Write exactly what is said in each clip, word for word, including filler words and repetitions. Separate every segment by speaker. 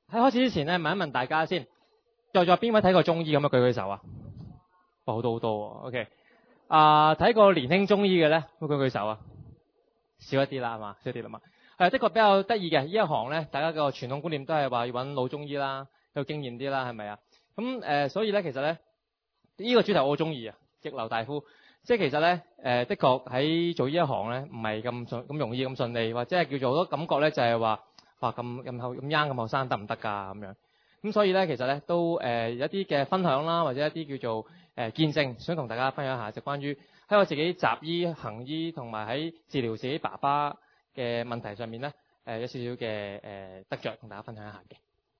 Speaker 1: 喺開始之前咧，問一問大家先，在座邊位睇過中醫咁啊？舉舉手啊！哇，好多好多喎。OK， 啊，睇過年輕中醫嘅咧，舉舉手啊！少一啲啦，係嘛？少啲啦嘛。係的確比較得意嘅，呢一行咧，大家個傳統觀念都係話要揾老中醫啦，有經驗啲啦，係咪啊？咁誒、呃，所以咧，其實咧，呢、這個主題我好中意啊，逆流大夫。即係其實咧，誒、呃，的確喺做呢一行咧，唔係咁順咁容易咁順利，或者係叫做好多感覺咧，就係話，哇，咁咁後咁 young 咁後生得唔得㗎咁樣？咁所以咧，其實咧都誒、呃、有一啲嘅分享啦，或者一啲叫做誒、呃、見證，想同大家分享一下，就關於喺我自己習醫行醫同埋喺治療自己爸爸嘅問題上面咧，誒、呃、有少少嘅誒得着同大家分享一下嘅。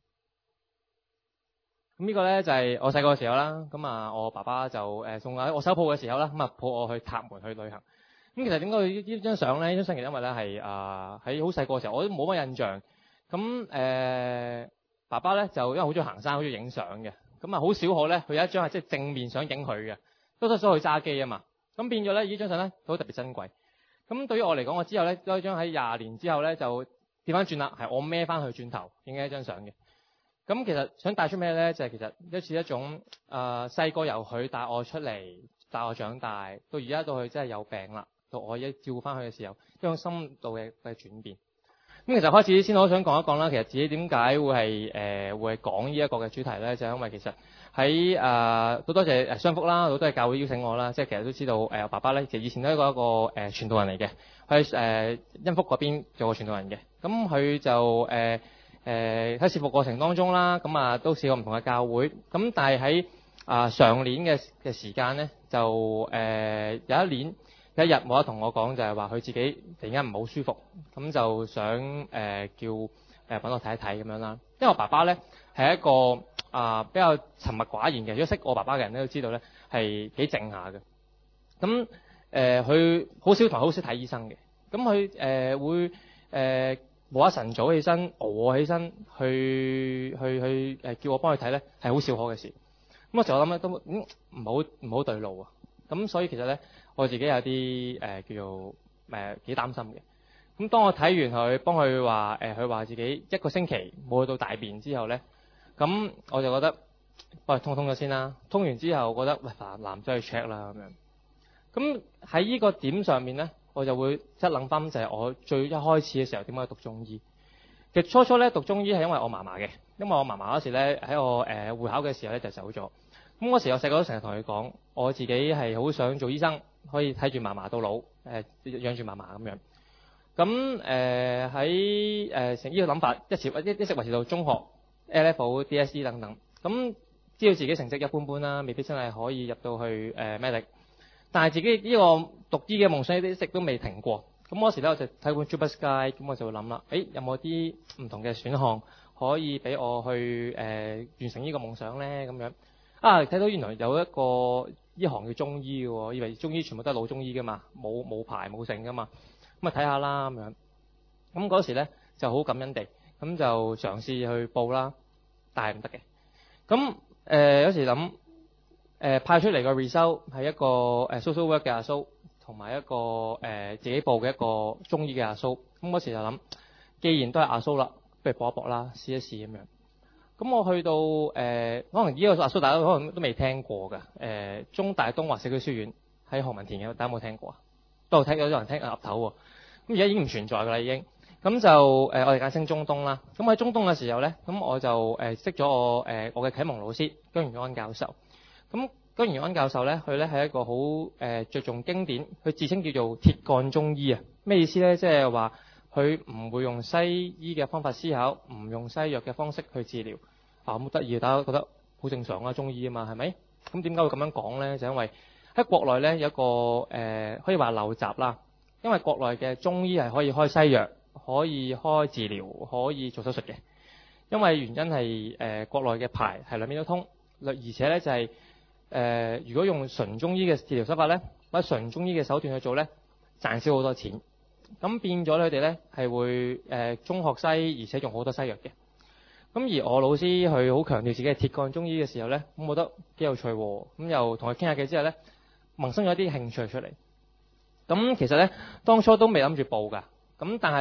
Speaker 1: 咁呢個咧就係、是、我細個嘅時候啦，咁啊我爸爸就誒送喺我手抱嘅時候啦，咁啊抱我去塔門去旅行。咁其實點解呢呢張相咧？呢張相其實因為咧係啊喺好細個嘅時候，我都冇乜印象。咁誒、呃、爸爸咧就因為好中意行山，好中意影相嘅。咁啊好少可咧，佢有一張係即係正面想影佢嘅，多數都去揸機啊嘛。咁變咗咧呢張相咧都特別珍貴。咁對於我嚟講，我之後咧有一張喺廿年之後咧就調翻轉啦，係我孭翻去轉頭影嘅一張相嘅。咁其實想帶出咩咧？就係、是、其實一似一種誒細個由佢帶我出嚟，帶我長大，到而家到佢真係有病啦，到我一照顧翻佢嘅時候，一種心度嘅嘅轉變。咁其實開始先，我想講一講啦。其實自己點解會係誒、呃、會係講呢一個嘅主題咧？就係、因為其實喺誒好多謝誒商福啦，好多謝教會邀請我啦。即係其實都知道誒、呃、爸爸咧，其實以前都係一個一個誒傳道人嚟嘅，喺誒恩福嗰邊做過傳道人嘅。咁佢就誒。呃誒喺事奉過程當中啦，咁啊都試過唔同嘅教會，咁但係喺啊上年嘅嘅時間咧，就誒、呃、有一年有一日冇得同我講，就係話佢自己突然間唔好舒服，咁就想誒、呃、叫誒揾、呃、我睇一睇咁樣啦。因為我爸爸咧係一個啊、呃、比較沉默寡言嘅，如果識我爸爸嘅人咧都知道咧係幾靜下嘅。咁誒佢好少同好少睇醫生嘅，咁佢誒會誒。呃冇一晨早起身，熬我起身去去去誒叫我幫佢睇咧，係好少可嘅事。咁嗰時我諗咧都嗯唔好唔好對路啊。咁所以其實咧我自己有啲誒、呃、叫做誒幾擔心嘅。咁當我睇完佢幫佢話誒佢話自己一個星期冇去到大便之後咧，咁我就覺得喂通通咗先啦。通完之後覺得喂嗱男仔去 check 啦咁樣。咁喺呢個點上面咧。我就會即係諗翻就係我最一開始嘅時候點解讀中醫。其實初初咧讀中醫係因為我嫲嫲嘅，因為我嫲嫲嗰時咧喺我誒、呃、會考嘅時候咧就走咗。咁嗰時我細個都成日同佢講，我自己係好想做醫生，可以睇住嫲嫲到老，誒、呃、養住嫲嫲咁樣。咁誒喺誒成呢個諗法一時一一直維持到中學 A Level D S E 等等。咁知道自己成績一般般啦，未必真係可以入到去誒 medic。但係自己呢個讀醫嘅夢想一直都未停過。咁嗰時咧我就睇本《Jupas Guide》，咁我就會諗啦，誒有冇啲唔同嘅選項可以俾我去誒、呃、完成呢個夢想咧？咁樣啊，睇到原來有一個呢行叫中醫嘅喎，以為中醫全部都係老中醫㗎嘛，冇冇牌冇證㗎嘛，咁啊睇下啦咁樣。咁嗰時咧就好感恩地，咁就嘗試去報啦，但係唔得嘅。咁誒、呃、有時諗。誒、呃、派出嚟個 result 係一個誒、呃、social work 嘅阿蘇，同埋一個誒、呃、自己報嘅一個中醫嘅阿蘇。咁嗰時就諗，既然都係阿蘇啦，不如搏一搏啦，試一試咁樣。咁我去到誒、呃，可能呢個阿蘇大家可能都未聽過㗎。誒、呃、中大東華社區書院喺何文田嘅，大家有冇聽過啊？都有聽，有人聽岌頭喎。咁而家已經唔存在㗎啦，已經。咁就誒、呃、我哋簡稱中東啦。咁喺中東嘅時候咧，咁我就誒、呃、識咗我誒、呃、我嘅啟蒙老師姜元安教授。咁姜元安教授咧，佢咧係一個好誒着重經典，佢自稱叫做鐵桿中醫啊。咩意思咧？即係話佢唔會用西醫嘅方法思考，唔用西藥嘅方式去治療。啊，咁得意，大家覺得好正常啊，中醫啊嘛，係咪？咁點解會咁樣講咧？就因為喺國內咧有一個誒、呃、可以話陋習啦。因為國內嘅中醫係可以開西藥，可以開治療，可以做手術嘅。因為原因係誒、呃、國內嘅牌係兩邊都通，而且咧就係、是。誒、呃，如果用純中醫嘅治療手法咧，或者純中醫嘅手段去做咧，賺少好多錢。咁變咗佢哋咧係會誒、呃、中學西，而且用好多西藥嘅。咁而我老師佢好強調自己係鐵桿中醫嘅時候咧，咁我覺得幾有趣喎。咁又同佢傾下偈之後咧，萌生咗一啲興趣出嚟。咁其實咧，當初都未諗住報㗎。咁但係咧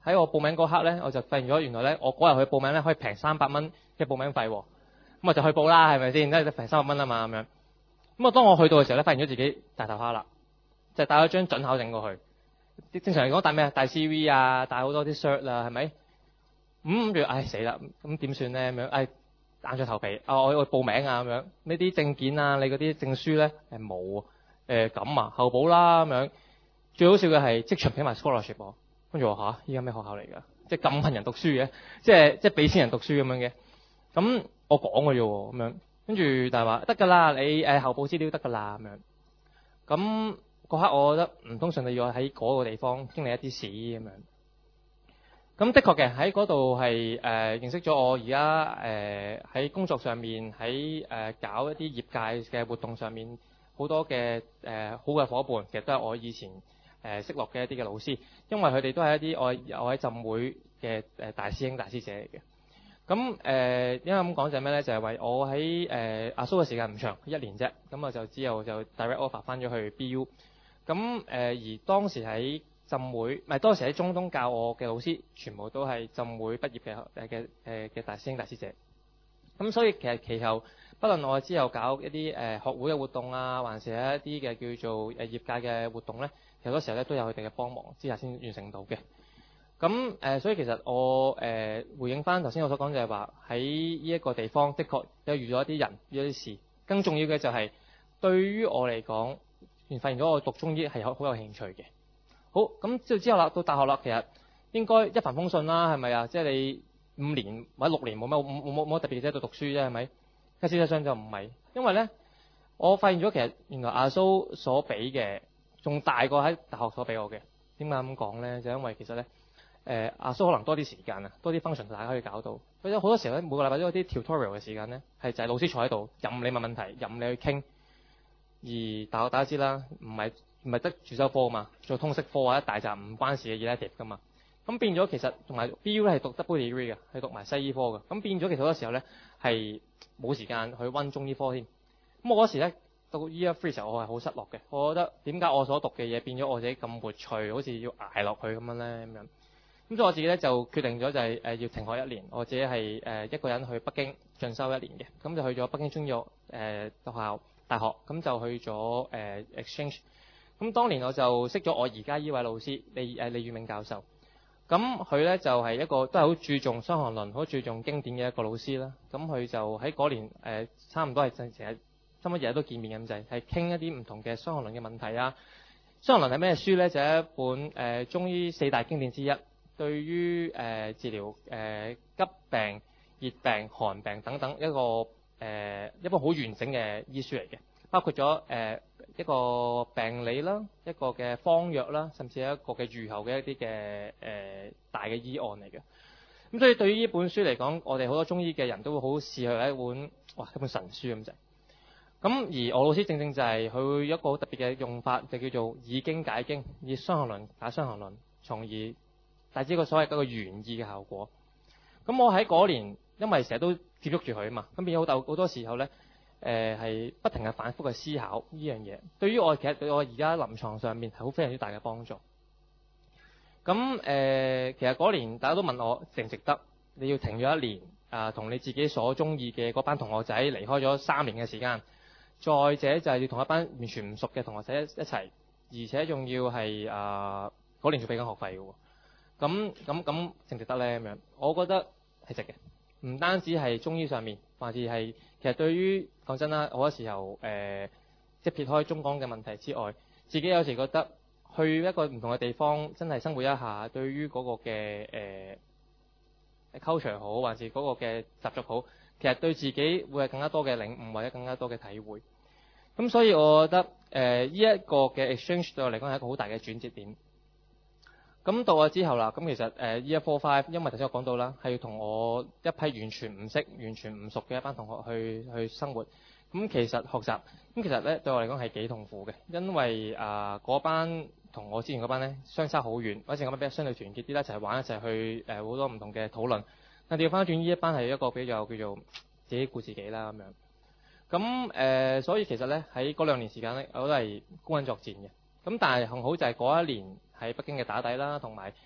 Speaker 1: 喺我報名嗰刻咧，我就發現咗原來咧，我嗰日去報名咧可以平三百蚊嘅報名費喎。咁我就去報啦，係咪先？因為平三百蚊啊嘛，咁樣。咁啊，當我去到嘅時候咧，發現咗自己大頭蝦啦，就帶咗張準考證過去。正常嚟講帶咩啊？帶 C V 啊，帶好多啲 cert 啊，係咪？咁諗住，唉死啦，咁點算咧？咁樣，唉硬著頭皮，啊我我報名啊咁樣，呢啲證件啊，你嗰啲證書咧誒冇，誒咁啊後補啦咁樣。最好笑嘅係即場俾埋 scholarship 喎，跟住話吓，依家咩學校嚟㗎？即係咁恨人讀書嘅，即係即係俾錢人讀書咁樣嘅。咁我講嘅啫喎，咁樣跟住但係話得㗎啦，你誒後補資料得㗎啦咁樣。咁嗰刻我覺得唔通順利要喺嗰個地方經歷一啲事咁樣。咁的確嘅喺嗰度係誒認識咗我而家誒喺工作上面喺誒、呃、搞一啲業界嘅活動上面好多嘅誒、呃、好嘅伙伴，其實都係我以前誒識落嘅一啲嘅老師，因為佢哋都係一啲我我喺浸會嘅誒大師兄大師姐嚟嘅。咁誒、呃、因為咁講就係咩咧？就係、是、為我喺誒阿蘇嘅時間唔長，一年啫。咁我就之後就 direct offer 翻咗去 B U。咁誒、呃、而當時喺浸會，唔係當時喺中東教我嘅老師，全部都係浸會畢業嘅誒嘅誒嘅大師兄大師姐。咁所以其實其後，不論我之後搞一啲誒、呃、學會嘅活動啊，還是係一啲嘅叫做誒業界嘅活動咧，其實好多時候咧都有佢哋嘅幫忙之下先完成到嘅。咁誒、呃，所以其實我誒、呃、回應翻頭先我所講就係話喺呢一個地方，的確有遇到一啲人，遇到啲事。更重要嘅就係、是、對於我嚟講，發現咗我讀中醫係有好有興趣嘅。好，咁之後之後啦，到大學啦，其實應該一帆風順啦，係咪啊？即係你五年或者六年冇乜冇冇冇特別喺度讀書啫，係咪？但事實上就唔係，因為咧，我發現咗其實原來阿蘇所俾嘅仲大過喺大學所俾我嘅。點解咁講咧？就因為其實咧，誒、呃、阿蘇可能多啲時間啊，多啲 function 大家可以搞到。或者好多時候咧，每個禮拜都有啲 tutorial 嘅時間咧，係就係老師坐喺度任你問問題，任你去傾。而大學大家知啦，唔係唔係得主修科啊嘛，做通識科啊，一大紮唔關事嘅 elective 噶嘛。咁變咗其實同埋 B U 咧係讀 double degree 嘅，係讀埋西醫科嘅。咁變咗其實好多時候咧係冇時間去溫中醫科添。咁我嗰時咧到 year three 時候，我係好失落嘅。我覺得點解我所讀嘅嘢變咗我自己咁沒趣，好似要捱落去咁樣咧咁樣。咁所以我自己咧就決定咗就係誒要停學一年，我自己係誒一個人去北京進修一年嘅。咁就去咗北京中醫誒學校大學，咁就去咗誒 exchange。咁當年我就識咗我而家依位老師李誒李宇銘教授。咁佢咧就係、是、一個都係好注重傷寒論、好注重經典嘅一個老師啦。咁佢就喺嗰年誒、呃、差唔多係成日差唔多日日都見面咁滯，係傾一啲唔同嘅傷寒論嘅問題啊。傷寒論係咩書咧？就係、是、一本誒、呃、中醫四大經典之一，對於誒、呃、治療誒、呃、急病、熱病、寒病等等一個誒、呃、一本好完整嘅醫書嚟嘅，包括咗誒、呃一個病理啦，一個嘅方藥啦，甚至係一個嘅預後嘅一啲嘅誒大嘅醫案嚟嘅。咁所以對於呢本書嚟講，我哋好多中醫嘅人都會好視佢係一本哇一本神書咁滯。咁而我老師正正就係佢一個特別嘅用法，就叫做以經解經，以傷寒論解傷寒論，從而達至一個所謂嗰個原意嘅效果。咁我喺嗰年，因為成日都接觸住佢啊嘛，咁變咗好多好多時候咧。誒係、呃、不停嘅反覆嘅思考呢樣嘢，對於我其實對我而家臨床上面係好非常之大嘅幫助。咁誒、呃，其實嗰年大家都問我值唔值得，你要停咗一年啊，同、呃、你自己所中意嘅嗰班同學仔離開咗三年嘅時間，再者就係要同一班完全唔熟嘅同學仔一一齊，而且仲要係啊嗰年仲俾緊學費嘅喎。咁咁咁值唔值得咧？咁樣，我覺得係值嘅。唔單止係中醫上面，或者係其實對於講真啦，好多時候誒、呃，即係撇開中港嘅問題之外，自己有時覺得去一個唔同嘅地方，真係生活一下，對於嗰個嘅誒 culture 好，還是嗰個嘅習俗好，其實對自己會係更加多嘅領悟，或者更加多嘅體會。咁所以我覺得誒呢一個嘅 exchange 對我嚟講係一個好大嘅轉折點。咁到咗之後啦，咁其實誒 year four five，因為頭先我講到啦，係要同我一批完全唔識、完全唔熟嘅一班同學去去生活。咁其實學習，咁其實咧對我嚟講係幾痛苦嘅，因為啊嗰、呃、班同我之前嗰班咧相差好遠，我之前嗰班比較相對團結啲啦，一齊玩一齊去誒好、呃、多唔同嘅討論。但調翻轉呢一班係一個比較叫做自己顧自己啦咁樣。咁誒、呃，所以其實咧喺嗰兩年時間咧，我都係孤軍作戰嘅。咁但係幸好就係嗰一年喺北京嘅打底啦，同埋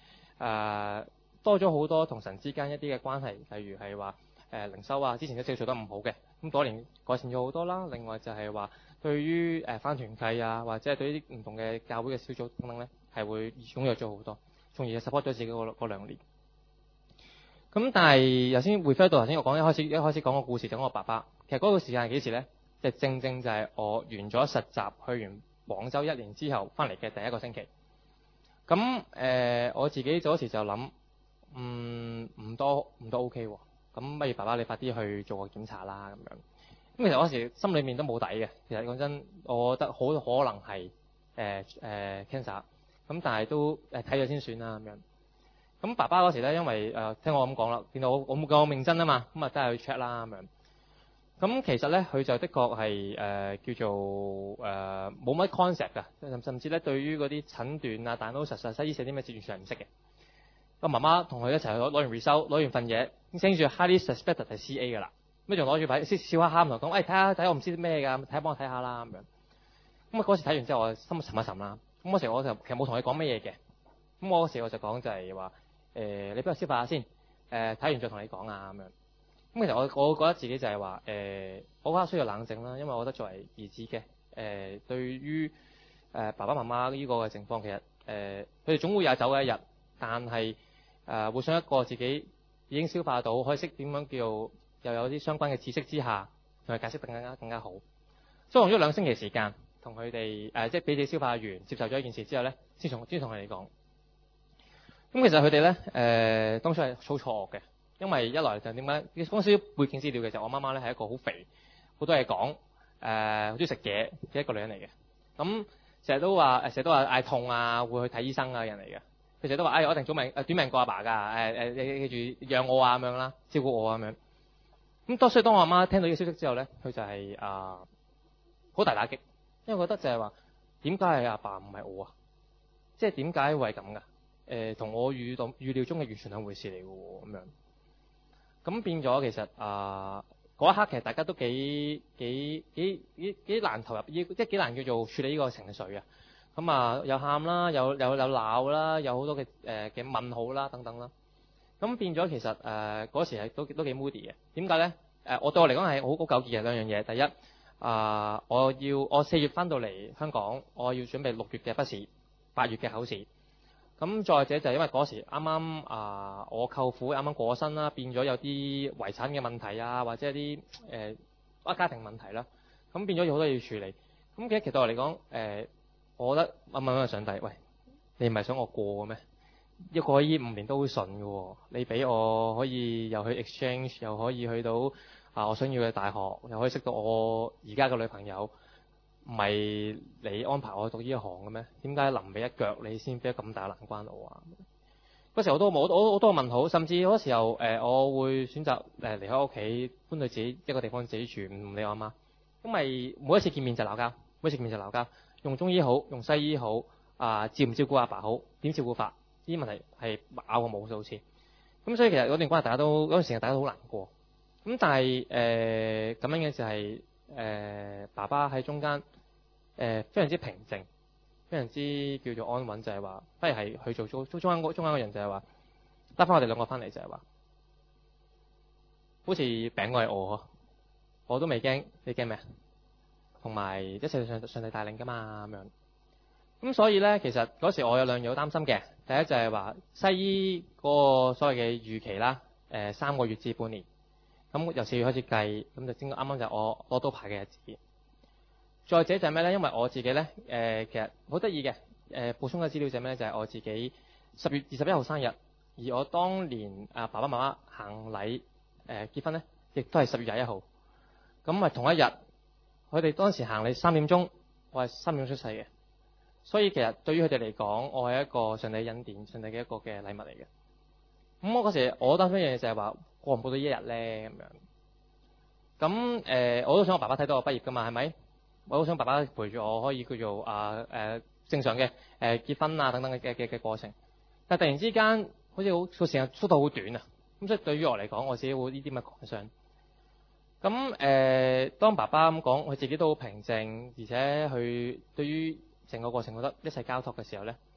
Speaker 1: 呃、多咗好多同神之間一啲嘅關係，例如係話誒靈修啊，之前都少做得唔好嘅，咁嗰年改善咗好多啦。另外就係話對於誒返團契啊，或者係對於啲唔同嘅教會嘅小組等等咧，係會踴躍咗好多，從而 support 咗自己嗰嗰兩年。咁但係頭先 refer 到頭先我講一開始一開始講個故事就講我爸爸，其實嗰個時間係幾時咧？就正正就係我完咗實習去完廣州一年之後翻嚟嘅第一個星期。咁誒、呃、我自己嗰時就諗，嗯唔多唔多 OK 喎。咁不如爸爸你快啲去做個檢查啦咁樣。咁其實嗰時心裏面都冇底嘅。其實講真，我覺得好可能係誒誒 cancer。咁但係都誒睇咗先算啦咁樣。咁爸爸嗰時咧，因為誒、呃、聽我咁講啦，見到我我冇夠命真啊嘛，咁啊都係去 check 啦咁樣。咁其實咧，佢就的確係誒、呃、叫做誒冇乜 concept 㗎，甚至咧對於嗰啲診斷啊、大腦實實西醫寫啲咩字完全係唔識嘅。個媽媽同佢一齊攞攞完 result，攞完份嘢，寫住 highly suspected 係 C A 㗎啦。咁仲攞住牌，笑笑下喊同我講，誒睇下睇下我唔知啲咩㗎，睇下幫我睇下啦咁樣。咁啊嗰時睇完之後，我心沉一沉啦。咁嗰時我就其實冇同佢講乜嘢嘅。咁我嗰時我就講就係話。誒、呃，你俾我消化下先。誒、呃，睇完再同你講啊咁樣。咁其實我我覺得自己就係話，誒、呃，我覺得需要冷靜啦，因為我覺得作為兒子嘅，誒、呃，對於誒、呃、爸爸媽媽呢個嘅情況，其實誒，佢、呃、哋總會有走嘅一日，但係誒，會想一個自己已經消化到，可以識點樣叫又有啲相關嘅知識之下，同佢解釋得更加更加好。所以用咗兩星期時間，同佢哋誒，即係俾自己消化完，接受咗一件事之後咧，先從先同佢哋講。咁其實佢哋咧，誒、呃、當初係好錯愕嘅，因為一來就點解？講少少背景資料嘅就我媽媽咧係一個好肥、好多嘢講、誒好中意食嘢嘅一個女人嚟嘅。咁成日都話，成日都話嗌痛啊，會去睇醫生啊人嚟嘅。佢成日都話，哎，我一定早命誒短命過阿爸㗎，誒誒你記住養我啊咁樣啦，照顧我啊咁樣。咁當所以當我阿媽聽到呢個消息之後咧，佢就係啊好大打擊，因為覺得就係話點解係阿爸唔係我啊？即係點解會係咁㗎？誒同、呃、我預到預料中嘅完全兩回事嚟嘅喎，咁樣咁變咗其實啊嗰、呃、一刻其實大家都幾幾幾幾幾難投入，即係幾難叫做處理呢個情緒啊。咁啊有喊啦，有有有鬧啦，有好多嘅誒嘅問號啦等等啦。咁變咗其實誒嗰、呃、時係都都幾 moody 嘅。點解咧？誒、呃、我對我嚟講係好好糾結嘅兩樣嘢。第一啊、呃，我要我四月翻到嚟香港，我要準備六月嘅筆試，八月嘅口試。咁再者就係因為嗰時啱啱啊，我舅父啱啱過身啦，變咗有啲遺產嘅問題啊，或者一啲誒啊家庭問題啦，咁變咗有好多嘢要處理。咁其實其實對我嚟講，誒、呃，我覺得問問問上帝，喂，你唔係想我過嘅咩？一過呢五年都好順嘅喎，你俾我可以又去 exchange，又可以去到啊我想要嘅大學，又可以識到我而家嘅女朋友。唔係你安排我讀呢一行嘅咩？點解臨尾一腳你先俾咗咁大難關我啊？嗰時候我都冇，我我都問號，甚至嗰時候誒、呃，我會選擇誒離開屋企，搬到自己一個地方自己住，唔理我阿媽。因為每一次見面就鬧交，每一次見面就鬧交，用中醫好，用西醫好，啊、呃、照唔照顧阿爸好，點照顧法？呢啲問題係拗過無數次。咁所以其實嗰段關係大家都嗰陣時大家都好難過。咁但係誒咁樣嘅就係、是。誒、呃、爸爸喺中間誒、呃、非常之平靜，非常之叫做安穩，就係、是、話不如係去做中中中間嗰中間嘅人，就係話得翻我哋兩個翻嚟，就係話好似餅我係我，我都未驚，你驚咩？同埋一切上上帝帶領㗎嘛咁樣。咁所以咧，其實嗰時我有兩樣好擔心嘅。第一就係話西醫嗰個所謂嘅預期啦，誒、呃、三個月至半年。咁由四月開始計，咁就先啱啱就我攞到牌嘅日子。再者就係咩咧？因為我自己咧，誒、呃、其實好得意嘅，誒、呃、補充嘅資料就係咩咧？就係、是、我自己十月二十一號生日，而我當年啊爸爸媽媽行禮誒、呃、結婚咧，亦都係十月廿一號。咁啊同一日，佢哋當時行禮三點鐘，我係三點鐘出世嘅。所以其實對於佢哋嚟講，我係一個上帝恩典、上帝嘅一個嘅禮物嚟嘅。咁我嗰時我擔心一樣嘢就係話過唔過到一日咧咁樣。咁誒、呃，我都想我爸爸睇到我畢業噶嘛，係咪？我都想爸爸陪住我可以叫做啊誒、呃、正常嘅誒、呃、結婚啊等等嘅嘅嘅過程。但係突然之間好似好個時間速度好短啊。咁所以對於我嚟講，我自己會呢啲咁嘅創傷。咁誒、呃，當爸爸咁講，佢自己都好平靜，而且佢對於成個過程覺得一切交託嘅時候咧，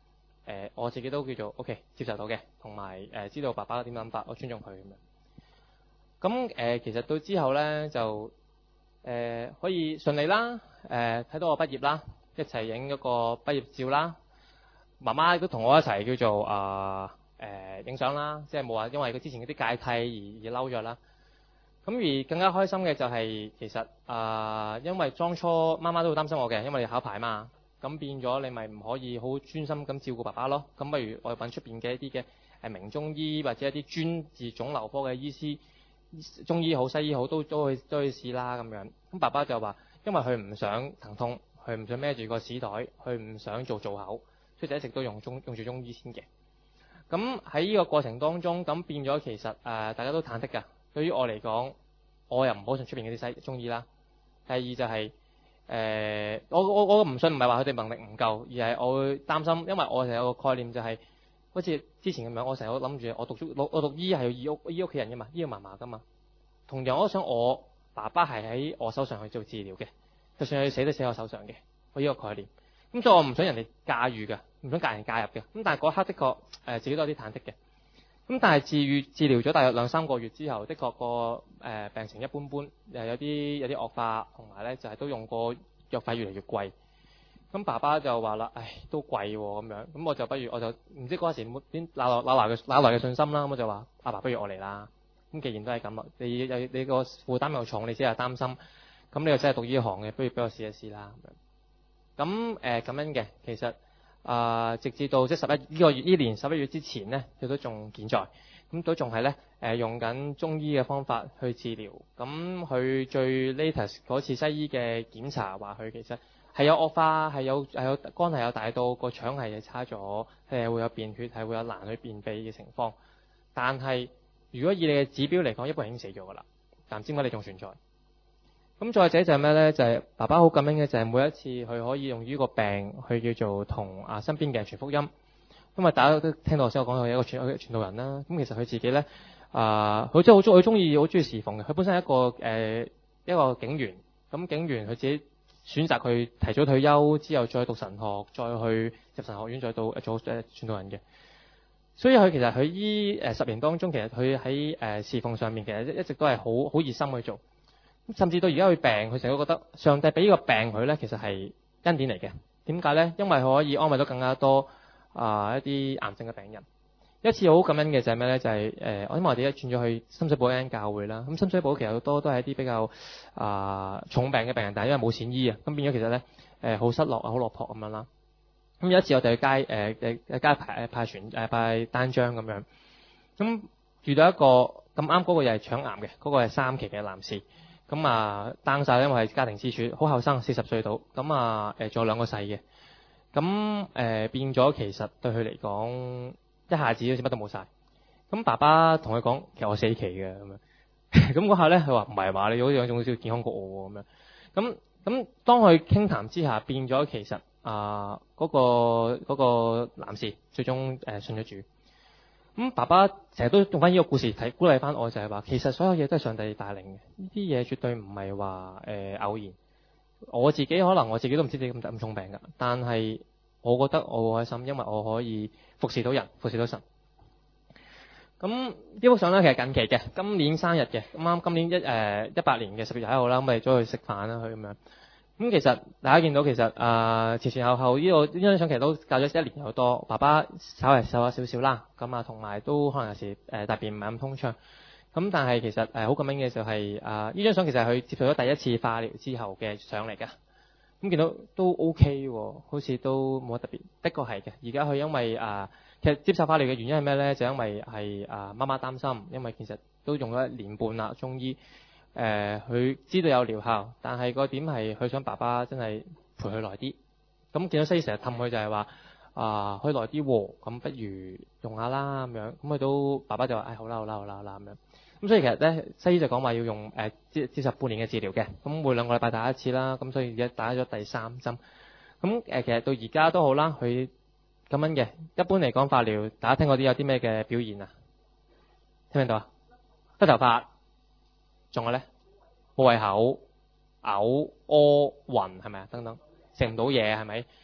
Speaker 1: 呃、我自己都叫做 OK 接受到嘅，同埋誒知道爸爸點諗法，我尊重佢咁樣。咁誒、呃、其實到之後咧就誒、呃、可以順利啦，誒、呃、睇到我畢業啦，一齊影嗰個畢業照啦。媽媽都同我一齊叫做啊誒影相啦，即係冇話因為佢之前嗰啲芥蒂而而嬲咗啦。咁而更加開心嘅就係、是、其實啊、呃，因為當初媽媽都好擔心我嘅，因為你考牌嘛，咁變咗你咪唔可以好專心咁照顧爸爸咯。咁不如我揾出邊嘅一啲嘅誒名中醫或者一啲專治腫瘤科嘅醫師，中醫好西醫好都都去都去試啦咁樣。咁爸爸就話，因為佢唔想疼痛，佢唔想孭住個屎袋，佢唔想做造口，所以就一直都用中用住中醫先嘅。咁喺呢個過程當中，咁變咗其實誒、呃、大家都忐忑㗎。對於我嚟講，我又唔好信出邊嗰啲西中醫啦。第二就係、是、誒、呃，我我我唔信唔係話佢哋能力唔夠，而係我會擔心，因為我成日有個概念就係、是，好似之前咁樣，我成日都諗住我讀書我讀醫係要醫屋醫屋企人㗎嘛，醫要嫲嫲㗎嘛。同樣我都想我爸爸係喺我手上去做治療嘅，就算佢死都死喺我手上嘅，我呢個概念。咁所以我唔想人哋駕馭嘅，唔想介人介入嘅。咁但係嗰刻的確誒、呃、自己都有啲忐忑嘅。咁但係治癒治療咗大約兩三個月之後，的確個誒、呃、病情一般般，誒有啲有啲惡化，同埋咧就係、是、都用過藥費越嚟越貴。咁爸爸就話啦，唉都貴喎咁樣，咁我就不如我就唔知嗰時點哪來哪來嘅哪來嘅信心啦，咁我就話阿爸不如我嚟啦。咁既然都係咁啦，你有你個負擔又重，你先係擔心，咁你又真係讀醫行嘅，不如俾我試一試啦咁樣。咁誒咁樣嘅，其實啊、呃，直至到即係十一呢個月呢年十一月之前咧，佢都仲健在，咁都仲係咧誒用緊中醫嘅方法去治療。咁佢最 latest 嗰次西醫嘅檢查話佢其實係有惡化，係有係有肝係有大到個腸係差咗，係會有便血，係會有難去便秘嘅情況。但係如果以你嘅指標嚟講，一般人已經死咗㗎啦，但唔知點解你仲存在。咁再者就係咩咧？就係、是、爸爸好感恩嘅，就係每一次佢可以用呢個病去叫做同啊身邊嘅人傳福音。因為大家都聽到頭先我講佢係一個傳傳道人啦。咁其實佢自己咧啊，佢真係好中，佢中意好中意侍奉嘅。佢本身係一個誒、呃、一個警員，咁警員佢自己選擇佢提早退休之後再讀神學，再去入神學院，再到做誒傳道人嘅。所以佢其實佢依誒十年當中，其實佢喺誒侍奉上面其實一直都係好好熱心去做。甚至到而家佢病，佢成日都覺得上帝俾呢個病佢咧，其實係恩典嚟嘅。點解咧？因為佢可以安慰到更加多啊、呃、一啲癌症嘅病人。一次好感恩嘅就係咩咧？就係、是、誒、呃，因為我哋一轉咗去深水埗一間教會啦。咁深水埗其實好多都係一啲比較啊、呃、重病嘅病人，但係因為冇錢醫啊，咁變咗其實咧誒好失落啊，好落魄咁樣啦。咁有一次我哋去街誒誒誒街派派傳誒派單張咁樣，咁遇到一個咁啱嗰個又係腸癌嘅，嗰、那個係三期嘅男士。咁啊 down 晒，因為係家庭支柱，好後生，四十歲到。咁啊誒，仲有兩個細嘅。咁誒、呃、變咗，其實對佢嚟講，一下子好似乜都冇晒。咁爸爸同佢講，其實我四期嘅咁樣。咁嗰下咧，佢話唔係話你好似仲少健康過我咁樣。咁咁當佢傾談之下，變咗其實啊嗰、呃那個嗰、那個男士最終誒、呃、信咗主。咁爸爸成日都用翻呢個故事睇鼓勵翻我，就係話其實所有嘢都係上帝帶領嘅，呢啲嘢絕對唔係話誒偶然。我自己可能我自己都唔知自己咁咁重病㗎，但係我覺得我好開心，因為我可以服侍到人，服侍到神。咁呢幅相咧其實近期嘅，今年生日嘅，咁啱今年一誒一八年嘅十月廿一號啦，咁咪咗去食飯啦，佢咁樣。咁其實大家見到其實啊、呃、前前後後呢、這個呢張相其實都隔咗一年有多，爸爸稍微瘦咗少少啦，咁啊同埋都可能有時誒大便唔係咁通暢，咁但係其實誒好感恩嘅就係啊呢張相其實係佢接受咗第一次化療之後嘅相嚟㗎，咁見到都 OK 喎，好似都冇乜特別，的確係嘅。而家佢因為啊、呃、其實接受化療嘅原因係咩咧？就因為係啊媽媽擔心，因為其實都用咗一年半啦中醫。誒，佢、呃、知道有療效，但係個點係佢想爸爸真係陪佢耐啲。咁見到西醫成日氹佢就係話啊，可以耐啲喎，咁不如用下啦咁樣。咁佢都爸爸就話：唉、哎，好啦好啦好啦好啦咁樣。咁所以其實咧，西醫就講話要用誒接接受半年嘅治療嘅。咁每兩個禮拜打一次啦。咁所以而家打咗第三針。咁誒、呃，其實到而家都好啦，佢咁樣嘅。一般嚟講，化療大家聽過啲有啲咩嘅表現啊？聽唔聽到啊？甩頭髮。仲有咧，冇胃口、嘔、屙、暈係咪啊？等等，食唔到嘢係咪？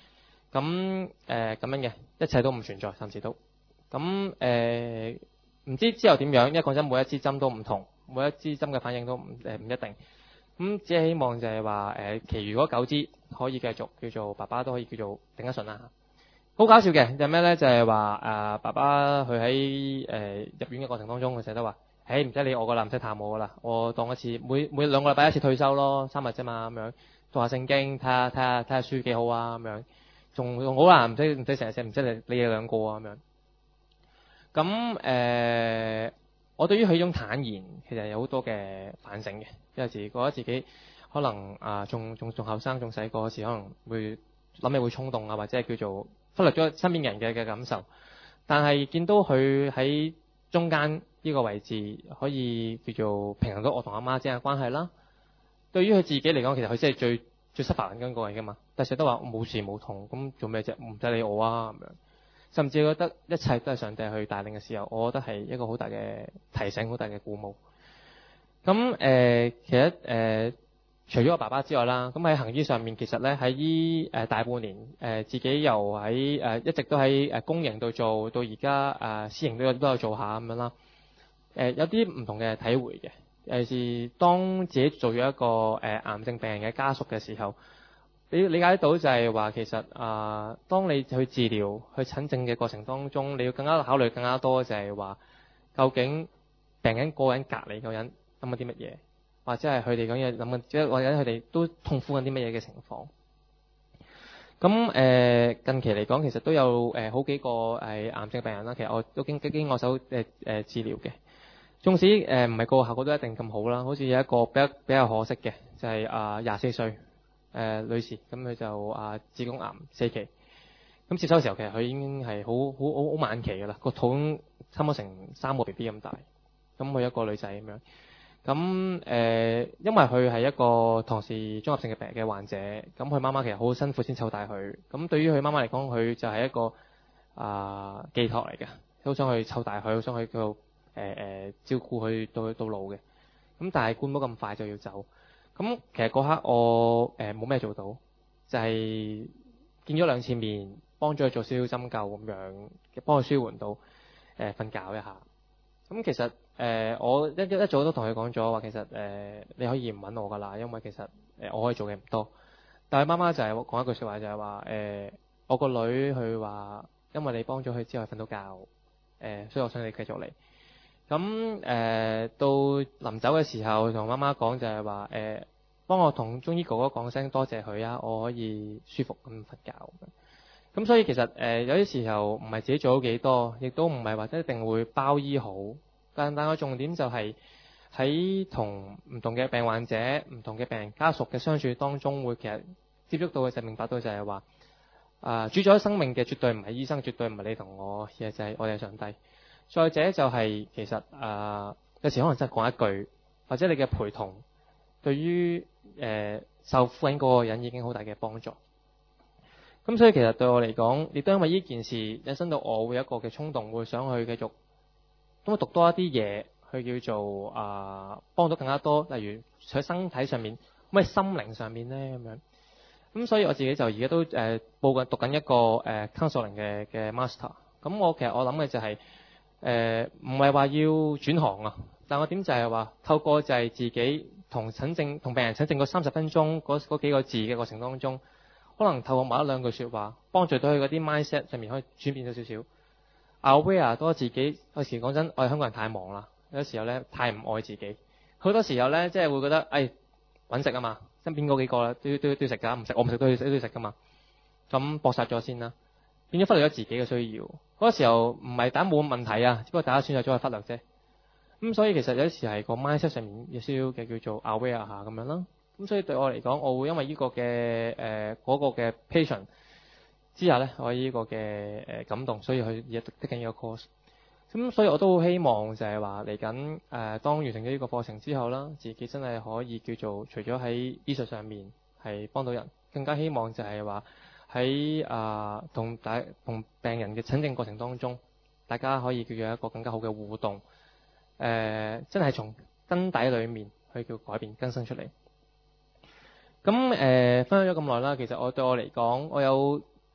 Speaker 1: 咁誒咁樣嘅，一切都唔存在，甚至都咁誒，唔知之後點樣，因為講真，每一支針都唔同，每一支針嘅反應都唔誒唔一定。咁只係希望就係話誒，其餘嗰九支可以繼續叫做爸爸都可以叫做頂得順啦。好搞笑嘅就係咩咧？就係話誒爸爸佢喺誒入院嘅過程當中，佢成日都話：誒唔使理我噶啦，唔使探我噶啦，我當一次每每兩個禮拜一次退休咯，三日啫嘛咁樣，讀下聖經，睇下睇下睇下書幾好啊咁樣，仲仲好啦，唔使唔使成日成唔使理你哋兩個啊咁樣。咁誒、呃，我對於佢呢種坦然，其實有好多嘅反省嘅。有時覺得自己可能啊，仲仲仲後生，仲細個嗰時，可能會諗起會衝動啊，或者係叫做忽略咗身邊人嘅嘅感受。但係見到佢喺中間呢個位置，可以叫做平衡到我同阿媽之間嘅關係啦。對於佢自己嚟講，其實佢真係最最失敗緊嗰個嚟噶嘛。但係成日都話冇事冇痛，咁做咩啫？唔使理我啊咁樣。甚至覺得一切都係上帝去帶領嘅時候，我覺得係一個好大嘅提醒，好大嘅鼓舞。咁誒、呃，其實誒、呃，除咗我爸爸之外啦，咁喺行醫上面，其實咧喺依誒大半年誒、呃，自己又喺誒、呃、一直都喺誒公營度做，到而家誒私營都有都有做下咁樣啦。誒、呃、有啲唔同嘅體會嘅，尤其是當自己做咗一個誒、呃、癌症病人嘅家屬嘅時候。你理解到就係話其實啊、呃，當你去治療、去診症嘅過程當中，你要更加考慮更加多就係話，究竟病人個人隔離個人諗緊啲乜嘢，或者係佢哋講嘢諗緊，即係或者佢哋都痛苦緊啲乜嘢嘅情況。咁誒、呃、近期嚟講，其實都有誒、呃、好幾個係癌症病人啦。其實我都經經我手誒誒、呃、治療嘅，縱使誒唔係個效果都一定咁好啦。好似有一個比較比較可惜嘅，就係啊廿四歲。誒、呃、女士，咁佢就啊子宮癌四期，咁接收嘅時候其實佢已經係好好好好晚期㗎啦，個肚差唔多成三個 B B 咁大，咁佢一個女仔咁樣，咁誒、呃、因為佢係一個唐氏綜合性嘅病嘅患者，咁佢媽媽其實好辛苦先湊大佢，咁對於佢媽媽嚟講，佢就係一個啊、呃、寄託嚟嘅，好想去湊大佢，好想去到誒誒照顧佢到到老嘅，咁但係管唔到咁快就要走。咁其實嗰刻我誒冇咩做到，就係、是、見咗兩次面，幫咗佢做少少針灸咁樣，幫佢舒緩到誒瞓、呃、覺一下。咁其實誒、呃、我一一早都同佢講咗話，其實誒、呃、你可以唔揾我噶啦，因為其實誒、呃、我可以做嘅唔多。但係媽媽就係講一句説話，就係話誒我個女佢話，因為你幫咗佢之後瞓到覺，誒、呃、所以我想你繼續嚟。咁誒、呃、到臨走嘅時候，同媽媽講就係話誒，幫我同中醫哥哥講聲多謝佢啊，我可以舒服咁瞓覺。咁所以其實誒、呃、有啲時候唔係自己做到幾多，亦都唔係話一定會包醫好。但但個重點就係喺同唔同嘅病患者、唔同嘅病人家屬嘅相處當中，會其實接觸到嘅就明白到就係話啊，主宰生命嘅絕對唔係醫生，絕對唔係你同我，而係就係我哋上帝。再者就係、是、其實啊、呃，有時可能真係講一句，或者你嘅陪同，對於誒、呃、受苦緊嗰個人已經好大嘅幫助。咁所以其實對我嚟講，亦都因為呢件事引申到我會有一個嘅衝動，會想去繼續咁讀多一啲嘢，去叫做啊、呃、幫到更加多，例如喺身體上面，咁喺心靈上面咧咁樣。咁所以我自己就而家都誒、呃、報緊讀緊一個誒、呃、counseling 嘅嘅 master。咁我其實我諗嘅就係、是。誒唔係話要轉行啊，但我點就係話透過就係自己同診症同病人診症嗰三十分鐘嗰嗰幾個字嘅過程當中，可能透過某一兩句説話，幫助到佢嗰啲 mindset 上面可以轉變咗少少。aware 多自己，有時講真，我哋香港人太忙啦，有時候咧太唔愛自己，好多時候咧即係會覺得誒揾食啊嘛，身邊嗰幾個都都都要食㗎，唔食我唔食都要都要食㗎嘛，咁搏殺咗先啦。變咗忽略咗自己嘅需要，嗰個時候唔係大家冇問題啊，只不過大家選擇咗去忽略啫。咁所以其實有時係個 mindset 上面有少少嘅叫做 aware 下咁樣啦。咁所以對我嚟講，我會因為呢個嘅誒嗰個嘅 patient 之下咧，我呢個嘅誒、呃、感動，所以去而家得緊呢個 course。咁所以我都好希望就係話嚟緊誒，當完成咗呢個課程之後啦，自己真係可以叫做除咗喺醫術上面係幫到人，更加希望就係話。喺啊，同大同病人嘅診症過程當中，大家可以叫做一個更加好嘅互動。誒、呃，真係從根底裏面去叫改變更新出嚟。咁誒、呃，分享咗咁耐啦，其實我對我嚟講，我有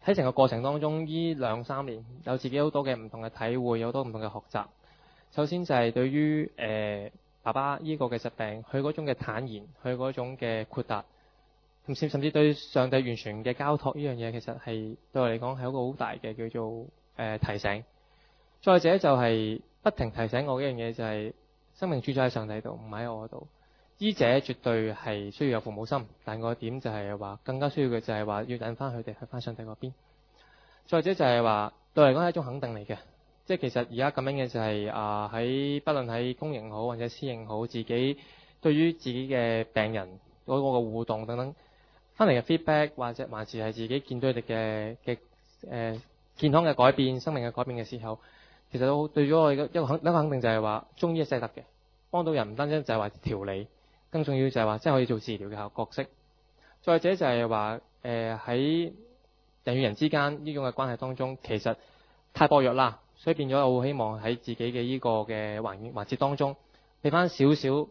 Speaker 1: 喺成個過程當中，呢兩三年有自己好多嘅唔同嘅體會，有好多唔同嘅學習。首先就係對於誒、呃、爸爸呢個嘅疾病，佢嗰種嘅坦然，佢嗰種嘅豁達，甚甚至對上帝完全嘅交託呢樣嘢，其實係對我嚟講係一個好大嘅叫做誒、呃、提醒。再者就係不停提醒我一樣嘢，就係生命主宰喺上帝度，唔喺我度。醫者絕對係需要有父母心，但個點就係話更加需要嘅就係話要引翻佢哋去翻上帝嗰邊。再者就係話對我嚟講係一種肯定嚟嘅，即係其實而家咁樣嘅就係啊喺不論喺公營好或者私營好，自己對於自己嘅病人嗰個嘅互動等等翻嚟嘅 feedback， 或者還是係自己見到佢哋嘅嘅誒健康嘅改變、生命嘅改變嘅時候，其實都對咗我一個肯一個肯定就係話中醫係得嘅，幫到人唔單止就係話調理。更重要就係話，真係可以做治療嘅角色。再者就係話，誒喺人與人之間呢種嘅關係當中，其實太薄弱啦，所以變咗我好希望喺自己嘅呢個嘅環境環節當中，俾翻少少誒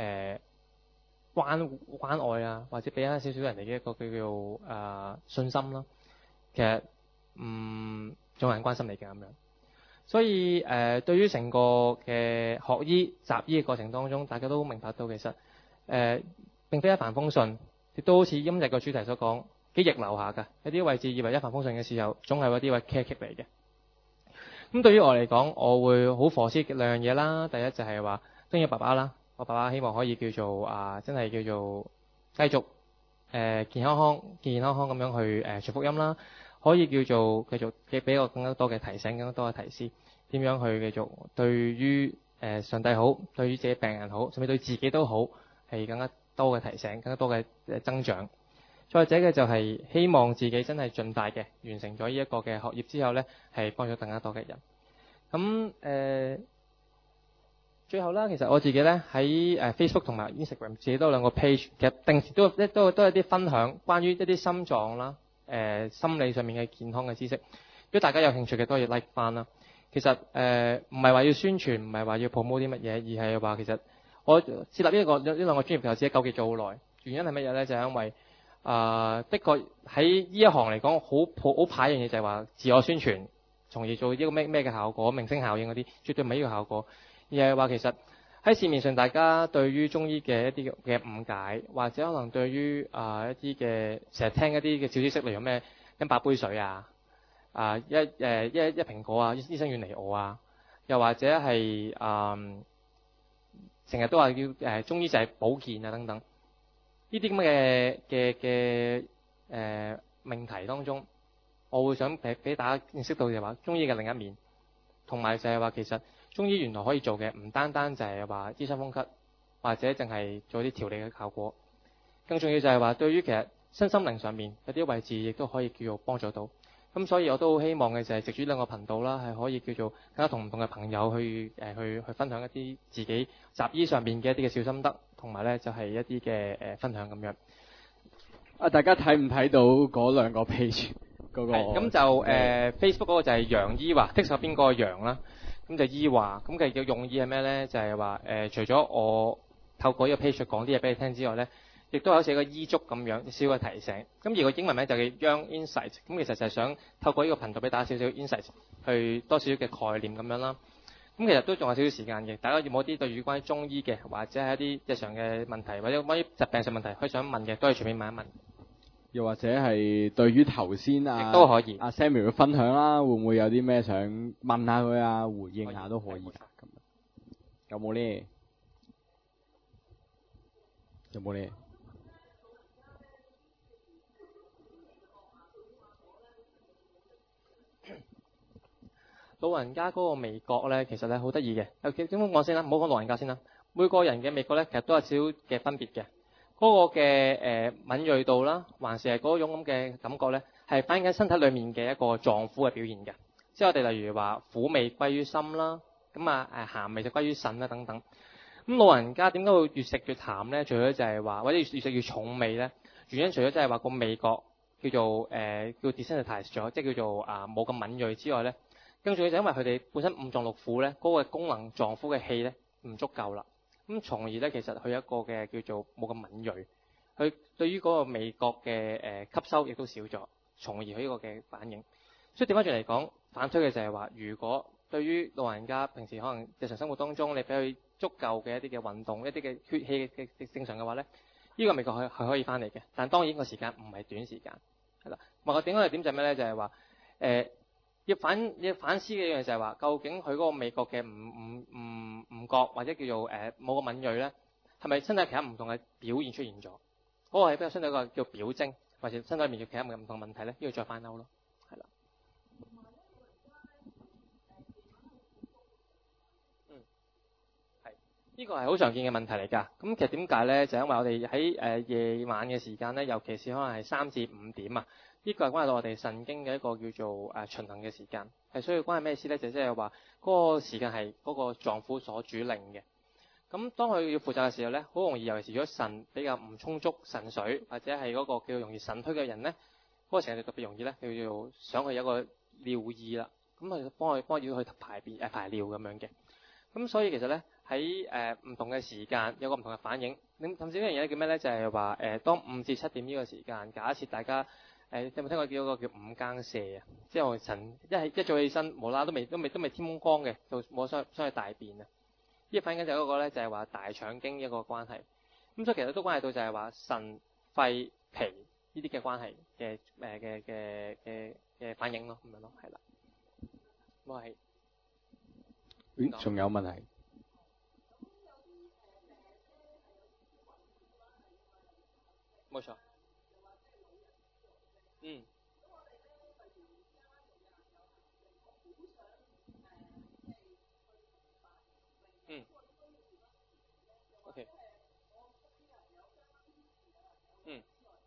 Speaker 1: 關關愛啊，或者俾翻少少人哋嘅一個叫做誒、呃、信心啦。其實嗯，仲有人關心你嘅咁樣。所以誒、呃，對於成個嘅學醫習醫嘅過程當中，大家都明白到其實。誒、呃、並非一帆風順，亦都好似今日嘅主題所講，幾逆流下㗎。有啲位置以為一帆風順嘅時候，總係有啲位棘棘嚟嘅。咁對於我嚟講，我會好火師兩樣嘢啦。第一就係話，當然爸爸啦，我爸爸希望可以叫做啊、呃，真係叫做繼續誒、呃、健康康、健健康康咁樣去誒傳福音啦。可以叫做繼續嘅俾我更加多嘅提醒，更加多嘅提示，點樣去繼續對於誒、呃、上帝好，對於自己病人好，甚至對自己都好。係更加多嘅提醒，更加多嘅增長。再者嘅就係希望自己真係盡大嘅完成咗呢一個嘅學業之後呢，係幫咗更加多嘅人。咁誒、呃，最後啦，其實我自己呢喺誒 Facebook 同埋 Instagram 自己都有兩個 page，其實定時都都都都有啲分享關於一啲心臟啦、誒、呃、心理上面嘅健康嘅知識。如果大家有興趣嘅，都可以 like 翻啦。其實誒唔係話要宣傳，唔係話要 promote 啲乜嘢，而係話其實。我設立呢、這、一個呢兩個專業嘅時候，自己糾結咗好耐。原因係乜嘢咧？就係、是、因為啊、呃，的確喺呢一行嚟講，好好怕一樣嘢就係話自我宣傳，從而做呢個咩咩嘅效果、明星效應嗰啲，絕對唔係呢個效果。而係話其實喺市面上，大家對於中醫嘅一啲嘅誤解，或者可能對於啊、呃、一啲嘅成日聽一啲嘅小知識，例如咩飲八杯水啊，啊、呃、一誒、呃、一一蘋果啊，醫生遠離我啊，又或者係啊。呃成日都話要誒中醫就係保健啊等等，呢啲咁嘅嘅嘅誒命題當中，我會想俾俾大家認識到就係話中醫嘅另一面，同埋就係話其實中醫原來可以做嘅唔單單就係話醫傷風咳，或者淨係做啲調理嘅效果，更重要就係話對於其實身心靈上面有啲位置亦都可以叫做幫助到。咁所以我都好希望嘅就係藉住兩個頻道啦，係可以叫做更加同唔同嘅朋友去誒、呃、去去分享一啲自己習醫上面嘅一啲嘅小心得，同埋咧就係、是、一啲嘅誒分享咁樣。
Speaker 2: 啊，大家睇唔睇到嗰兩個 page 嗰、那個？
Speaker 1: 咁就誒、呃、Facebook 嗰個就係楊醫華，剔上邊個楊啦，咁就醫華，咁嘅叫用意係咩咧？就係話誒，除咗我透過呢個 page 講啲嘢俾你聽之外咧。亦都有似個醫囑咁樣少嘅提醒，咁而個英文名就叫 Young Insight，咁其實就係想透過呢個頻道俾大家少少 insight，去多少少嘅概念咁樣啦。咁其實都仲有少少時間嘅，大家有冇啲對於關於中醫嘅，或者係一啲日常嘅問題，或者關於疾病上問題，可以想問嘅，都係隨便問一問。
Speaker 2: 又或者係對於頭先啊，
Speaker 1: 亦都可以。
Speaker 2: 阿 Samuel 嘅分享啦，會唔會有啲咩想問下佢啊，回應下都可以㗎。咁有冇咧？有冇咧？
Speaker 1: 老人家嗰個味覺咧，其實咧好得意嘅。有點點講先啦，唔好講老人家先啦。每個人嘅味覺咧，其實都有少少嘅分別嘅。嗰個嘅誒敏鋭度啦，還是係嗰種咁嘅感覺咧，係反映緊身體裡面嘅一個臟腑嘅表現嘅。即係我哋例如話苦味歸於心啦，咁啊誒鹹味就歸於腎啦等等。咁老人家點解會越食越淡咧？除咗就係話或者越食越重味咧，原因除咗即係話個味覺叫做誒、呃、叫 desensitize 咗，即係叫做啊冇咁敏鋭之外咧。更重要就因為佢哋本身五臟六腑咧，嗰、那個功能臟腑嘅氣咧唔足夠啦，咁從而咧其實佢有一個嘅叫做冇咁敏鋭，佢對於嗰個味覺嘅誒、呃、吸收亦都少咗， 從而佢呢個嘅反應。所以調翻轉嚟講，反推嘅就係話，如果對於老人家平時可能日常生活當中，你俾佢足夠嘅一啲嘅運動、一啲嘅血氣嘅嘅正常嘅話咧，呢、呢個美國係係可以翻嚟嘅。但當然個時間唔係短時間，係啦。另外點解嘅點就係咩咧？就係話誒要反要反思嘅一樣就係話，究竟佢嗰個美國嘅唔唔唔唔覺或者叫做誒冇個敏鋭咧，係咪身體其他唔同嘅表現出現咗？嗰、嗰個係比較相對一個叫表徵，或者身體面嘅其他唔同問題咧，呢要再翻歐咯，係啦。呢個係好常見嘅問題嚟㗎。咁其實點解咧？就因為我哋喺誒夜晚嘅時間咧，尤其是可能係三至五點啊，呢、這個係關係到我哋神經嘅一個叫做誒、呃、循行嘅時間，係需要關係咩事咧？就即係話嗰個時間係嗰個臟腑所主令嘅。咁當佢要負責嘅時候咧，好容易，尤其是如果腎比較唔充足腎水，或者係嗰個叫做容易腎虛嘅人咧，嗰、那個時間就特別容易咧，叫做想去有一個尿意啦。咁佢幫佢幫要去排便誒排尿咁樣嘅。咁所以其實咧喺誒唔同嘅時間有個唔同嘅反應。咁甚至呢樣嘢叫咩咧？就係話誒當五至七點呢個時間，假設大家誒、呃、有冇聽過叫嗰個叫五更瀉啊？即係我晨一係一早起身，無啦啦都未都未都未天光嘅，就冇想想去大便啊！呢個反應就係嗰個咧，就係話大腸經一個關係。咁所以其實都關係到就係話腎、肺、脾呢啲嘅關係嘅誒嘅嘅嘅嘅反應咯，咁樣咯，係啦。咁係。
Speaker 2: 咦？仲有問題？
Speaker 1: 冇錯。嗯。嗯。OK。嗯。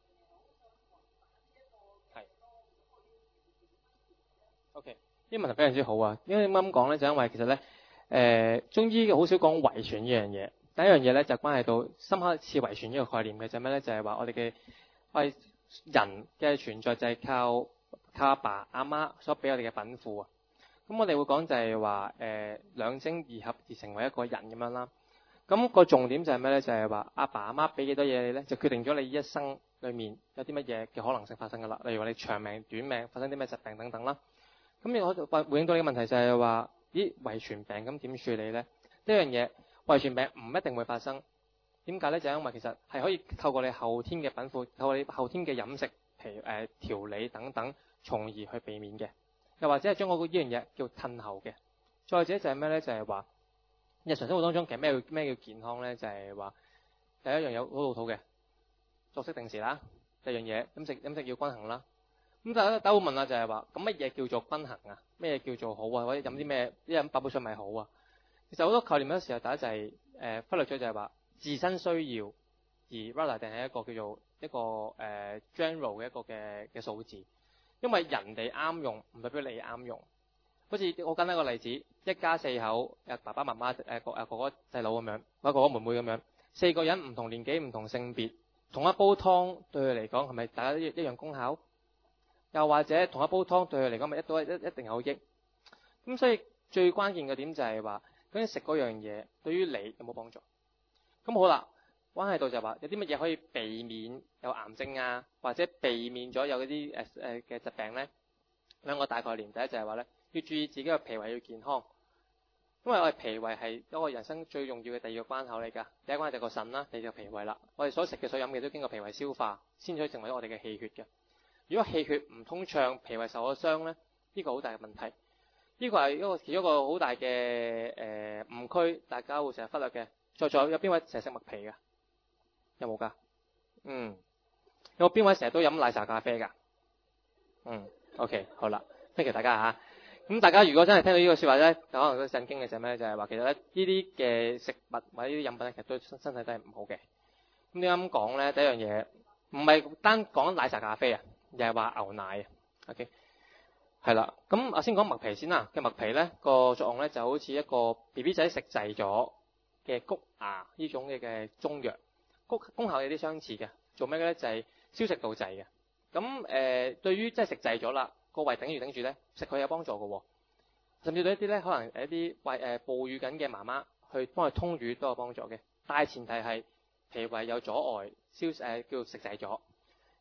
Speaker 1: 係。OK。呢個問題非常之好啊！因為點解咁講咧？就因為其實咧，誒、呃、中醫好少講遺傳呢樣嘢。第一樣嘢咧就關係到深刻似遺傳呢個概念嘅就係咩咧？就係、是、話我哋嘅我哋人嘅存在就係靠靠阿爸阿媽所俾我哋嘅稟賦啊。咁我哋會講就係話誒兩精二合而成為一個人咁樣啦。咁、那個重點就係咩咧？就係話阿爸阿媽俾幾多嘢你咧，就決定咗你一生裡面有啲乜嘢嘅可能性發生㗎啦。例如話你長命短命，發生啲咩疾病等等啦。咁你我就回應到呢個問題就係話，咦遺傳病咁點處理咧？呢樣嘢遺傳病唔一定會發生。點解咧？就係因為其實係可以透過你後天嘅稟賦，透過你後天嘅飲食、譬如誒調理等等，從而去避免嘅。又或者係將嗰個呢樣嘢叫褪後嘅。再者就係咩咧？就係話日常生活當中其實咩叫咩叫健康咧？就係話第一樣有好老土嘅作息定時啦，第二樣嘢飲食飲食要均衡啦。咁大家都會問啦，就係話咁乜嘢叫做均衡啊？咩叫做好啊？或者飲啲咩？一飲八寶水咪好啊？其實好多概念嗰時候，大家就係、是、誒、呃、忽略咗，就係話自身需要，而 rather 定係一個叫做一個誒、呃、general 嘅一個嘅嘅數字。因為人哋啱用，唔代表你啱用。好似我簡單一個例子，一家四口，誒爸爸媽媽誒哥誒哥哥細佬咁樣，或者哥哥妹妹咁樣，四個人唔同年紀、唔同性別，同一煲湯對佢嚟講係咪大家都一樣功效？又或者同一煲湯對佢嚟講咪一都一一定有益？咁所以最關鍵嘅點就係話，究竟食嗰樣嘢對於你有冇幫助？咁好啦，關係到就係話有啲乜嘢可以避免有癌症啊，或者避免咗有嗰啲誒誒嘅疾病咧？兩個大概念，第一就係話咧，要注意自己嘅脾胃要健康，因為我哋脾胃係一個人生最重要嘅第二個關口嚟㗎。第一關就係個腎啦，第二就脾胃啦。我哋所食嘅、所飲嘅都經過脾胃消化，先可以成為我哋嘅氣血嘅。如果氣血唔通暢，脾胃受咗傷咧，呢、這個好大嘅問題。呢、這個係一個其中一個好大嘅誒誤區，大家會成日忽略嘅。在座有邊位成日食麥皮㗎？有冇㗎？嗯，有冇邊位成日都飲奶茶咖啡㗎？嗯 ，OK， 好啦，歡迎大家嚇。咁大家如果真係聽到呢個説話咧，可能都震驚嘅就係咩咧？就係話其實咧呢啲嘅食物或者呢啲飲品咧，其實對身身體都係唔好嘅。咁點解咁講咧？第一樣嘢唔係單講奶茶咖啡啊。又係話牛奶啊 ，OK， 係啦。咁我先講麥皮先啦。嘅麥皮咧個作用咧就好似一個 B B 仔食滯咗嘅谷芽呢種嘅嘅中藥，功功效有啲相似嘅。做咩嘅咧？就係、是、消食導滯嘅。咁誒、呃，對於即係食滯咗啦，個胃頂住頂住咧，食佢有幫助嘅喎。甚至對一啲咧可能一啲胃誒哺乳緊嘅媽媽去幫佢通乳都有幫助嘅。但係前提係脾胃有阻礙，消誒、呃、叫食滯咗。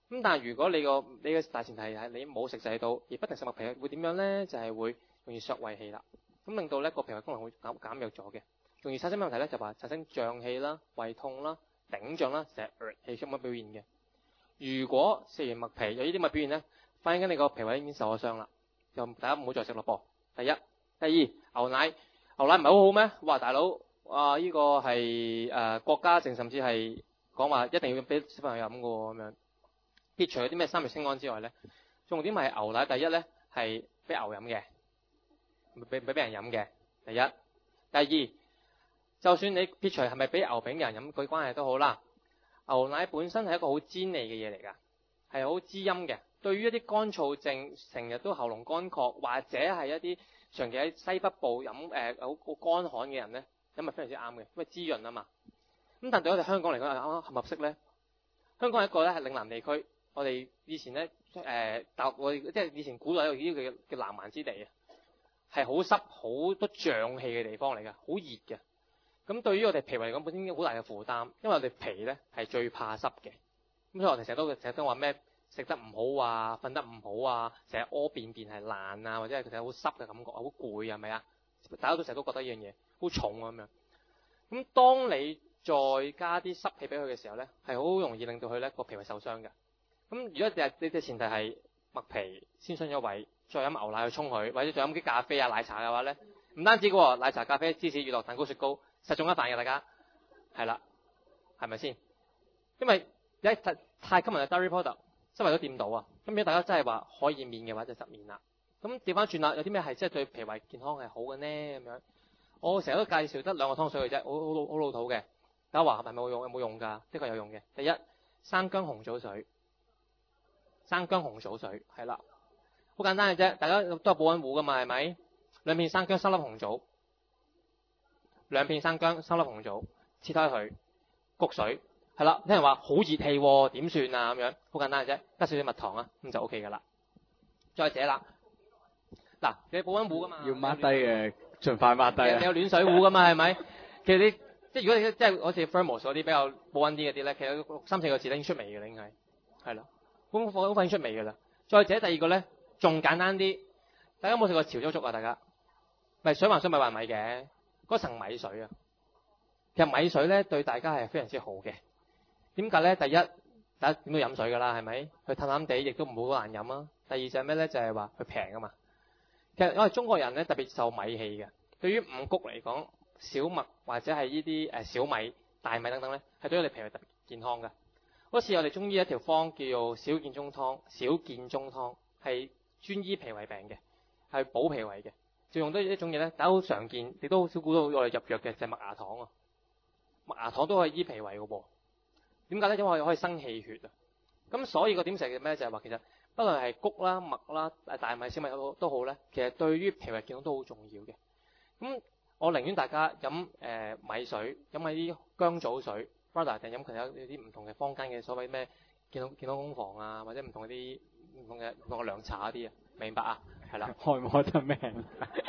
Speaker 1: 咁但係如果你個你嘅大前提係你冇食滯到，而不停食麥皮，會點樣咧？就係、是、會容易削胃氣啦。咁令到咧個脾胃功能會減減弱咗嘅，容易產生咩問題咧？就話產生脹氣啦、胃痛啦、頂脹啦，成日氣出乜表現嘅。如果食完麥皮有呢啲咁嘅表現咧，反映緊你個脾胃已經受咗傷啦，就大家唔好再食咯噃。第一，第二，牛奶，牛奶唔係好好咩？哇，大佬，啊呢、這個係誒、呃、國家性，甚至係講話一定要俾小朋友飲嘅喎咁樣。撇除嗰啲咩三乙鋅胺之外咧，重點係牛奶第一咧係俾牛飲嘅，俾俾俾人飲嘅。第一，第二，就算你撇除係咪俾牛俾人飲嗰啲關係都好啦，牛奶本身係一個好滋膩嘅嘢嚟㗎，係好滋陰嘅。對於一啲乾燥症、成日都喉嚨乾涸，或者係一啲長期喺西北部飲誒好好乾旱嘅人咧，飲係非常之啱嘅，因為滋潤啊嘛。咁但對我哋香港嚟講，啱啱合唔合適咧？香港係一個咧係嶺南地區，我哋以前咧誒大我哋即係以前古代有呢個叫南蠻之地啊，係好濕好多瘴氣嘅地方嚟㗎，好熱嘅。咁對於我哋脾胃嚟講，本身已經好大嘅負擔，因為我哋脾咧係最怕濕嘅。咁所以我哋成日都成日都話咩？食得唔好啊，瞓得唔好啊，成日屙便便係爛啊，或者係其實好濕嘅感覺，好攰係咪啊？大家都成日都覺得呢樣嘢好重咁樣。咁當你再加啲濕氣俾佢嘅時候咧，係好容易令到佢咧個脾胃受傷嘅。咁如果你你嘅前提係麥皮先傷咗胃，再飲牛奶去沖佢，或者再飲啲咖啡啊奶茶嘅話咧，唔單止嘅喎，奶茶、咖啡、芝士、乳酪、蛋糕、雪糕，實中一飯嘅大家，係啦，係咪先？因為一太太吸引嘅 dairy product。周圍都掂到啊！咁如果大家真係話可以免嘅話，就實免啦。咁調翻轉啦，有啲咩係真係對脾胃健康係好嘅呢？咁樣我成日都介紹得兩個湯水嘅啫，好好老好老土嘅。大家話係咪冇用？有冇用㗎？的確有用嘅。第一，生薑紅棗水，生薑紅棗水係啦，好簡單嘅啫。大家都係保溫壺㗎嘛，係咪？兩片生薑，三粒紅棗，兩片生薑，三粒紅棗，切開佢，焗水。係啦，聽人話好熱氣喎，點算啊？咁樣好簡單嘅啫，加少少蜜糖啊，咁就 O K 㗎啦。再者啦，嗱，你保溫壺㗎嘛？
Speaker 2: 要抹低嘅，盡快抹低。
Speaker 1: 你有暖水壺㗎嘛？係咪？其實你即係如果你即係好似 Thermos 嗰啲比較保溫啲嗰啲咧，其實三四個字已經出味嘅啦，已經係係啦，好好快已經出味㗎啦。再者第二個咧，仲簡單啲，大家有冇食過潮州粥啊？大家咪水還水，米還米嘅嗰層米水啊，其實米水咧對大家係非常之好嘅。點解咧？第一，大家點都飲水㗎啦，係咪？佢淡淡地，亦都唔好難飲啊。第二就係咩咧？就係話佢平啊嘛。其實我哋中國人咧特別受米氣嘅。對於五穀嚟講，小麥或者係呢啲誒小米、大米等等咧，係對我哋脾胃特別健康㗎。好似我哋中醫一條方叫做小建中湯，小建中湯係專醫脾胃病嘅，係補脾胃嘅。就用到一種嘢咧，大家好常見，亦都好少估到我哋入藥嘅就係麥芽糖啊。麥芽糖都可以醫脾胃㗎噃。點解咧？因為可以生氣血啊！咁所以個點食嘅咩就係話，其實不論係穀啦、麥啦、大米、小米都都好咧，其實對於脾胃健康都好重要嘅。咁我寧願大家飲誒、呃、米水，飲下啲薑棗水 rather 定飲其他啲唔同嘅坊間嘅所謂咩健康健康工房啊，或者唔同嗰啲唔同嘅唔同嘅涼茶嗰啲啊，明白啊？係啦，
Speaker 2: 開唔開得命？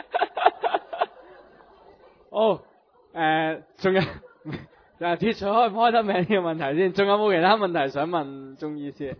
Speaker 2: 哦，誒，仲有。嗱，撇除開唔開得名呢個問題先，仲有冇其他問題想問中醫師？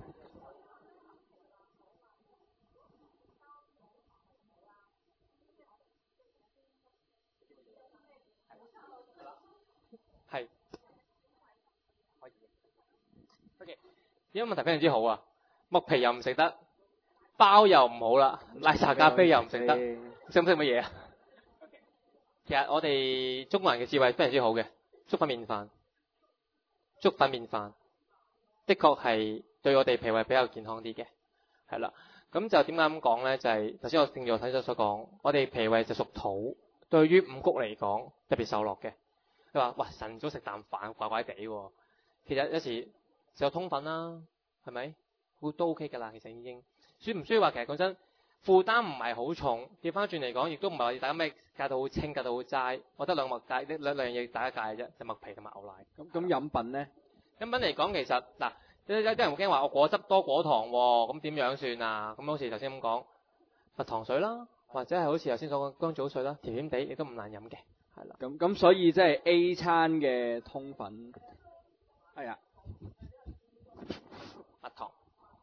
Speaker 1: 係，可以。O.K. 呢個問題非常之好啊！麥皮又唔食得，包又唔好啦，奶茶咖啡又唔食得，食唔食乜嘢啊？其實我哋中國人嘅智慧非常之好嘅。粥粉麵飯，粥粉麵飯，的確係對我哋脾胃比較健康啲嘅，係啦。咁就點解咁講咧？就係頭先我正如我睇咗所講，我哋脾胃就屬土，對於五穀嚟講特別受落嘅。你話哇晨早食啖飯怪怪地喎，其實有時食個通粉啦，係咪？會都 OK 㗎啦，其實已經。需唔需要話其實講真？負擔唔係好重，調翻轉嚟講，亦都唔係話大家咩戒到好清，戒到好齋。我得兩麥戒，呢兩兩樣嘢大家戒嘅啫，就麥皮同埋牛奶。
Speaker 2: 咁咁飲品咧？飲
Speaker 1: 品嚟講，其實嗱，有有啲人會驚話我果汁多果糖喎，咁點樣算啊？咁好似頭先咁講，蜜糖水啦，或者係好似頭先所講薑棗水啦，甜甜地亦都唔難飲嘅，係啦。
Speaker 2: 咁咁所以即係 A 餐嘅通粉，係啊，
Speaker 1: 蜜糖。